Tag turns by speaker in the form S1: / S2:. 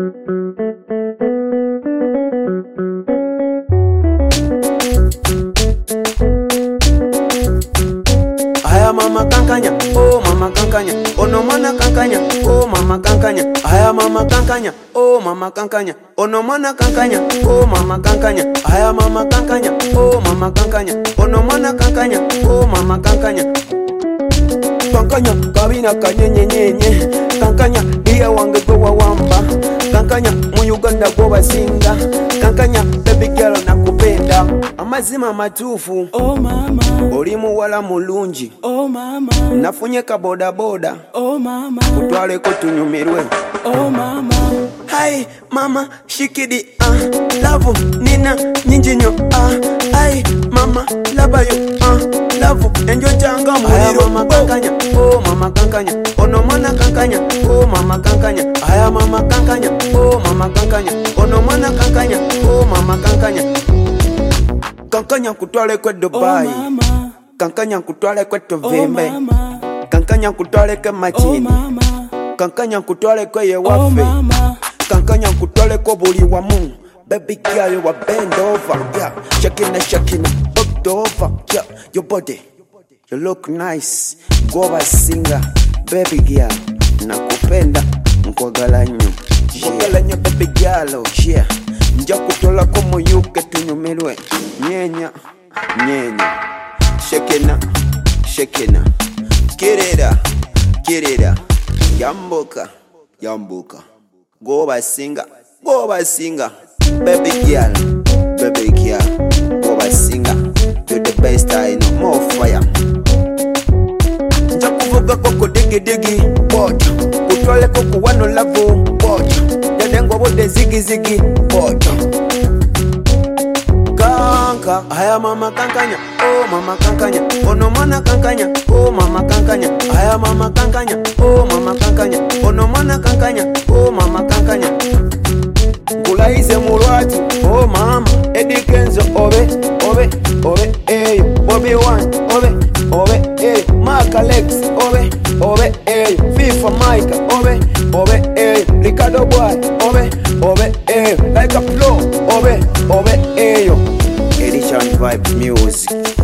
S1: Aya mama kankanya, oh mama kankanya, ono mana kankanya, oh mama kankanya. Aya mama kankanya, oh mama kankanya, ono mana kankanya, oh mama kankanya. Aya mama kankanya, oh mama kankanya, ono mana kankanya, oh mama kankanya. Kankanya kabina kanyenye nyenye, kankanya dia wange gwe wawamba, kankanya mu Uganda gwe basinga, kankanya baby girl nakupenda. Amazima matufu,
S2: oh mama,
S1: oli muwala mulungi,
S2: oh mama,
S1: nafunye ka boda boda,
S2: oh mama,
S1: kutwaleko tunyumirwe,
S2: oh mama.
S1: Hi mama shikidi love nina nyingi nyo hi mama love you love enjo changa muliro. Mama kankanya, oh mama kankanya, ono mana kankanya, oh mama kankanya. Aya mama kankanya, oh mama kankanya, ono mana kankanya, oh mama kankanya. Kankanya kutwale kwe Dubai,
S2: oh mama,
S1: kankanya kutwale kwe
S2: oh
S1: Tovembe,
S2: mama,
S1: kankanya kutwale kwe
S2: oh
S1: Machini,
S2: mama,
S1: kankanya kutwale kwe
S2: oh
S1: Yewafe,
S2: mama,
S1: kankanya kutwale kwe buli wamu. Baby girl, you a bend over, yeah. Shakina, bucked over, yeah. Your body, you look nice. Go by singer, baby girl. Nakupenda, mkwagala nyo. Mkwagala nyo, baby girl, oh yeah. Nja kutola komo yuke tunyumirwe. Nyenya. Shakina. Get it up. Yambuka. Go by singer. Baby girl, go by singer. You're the best I know, more fire. Njakuvuga koko digi, bojo. Kutwale koko wano lavo, bojo. Yadengwa wode zigi, bojo. Kanka, aya mama kankanya, oh mama kankanya. Ono mana kankanya, oh mama kankanya. Aya mama kankanya, oh mama kankanya. Ono mana kankanya, oh mama kankanya. Kulaize mulwatu, oh mama, Eddie Kenzo, obe, eyo, Bobby One, obe, eyo, Mark Alex, obe, eyo, FIFA Mike, obe, eyo, Ricardo Boy, obe, eyo, Like a Flow, obe, eyo, Edition Vibes Music.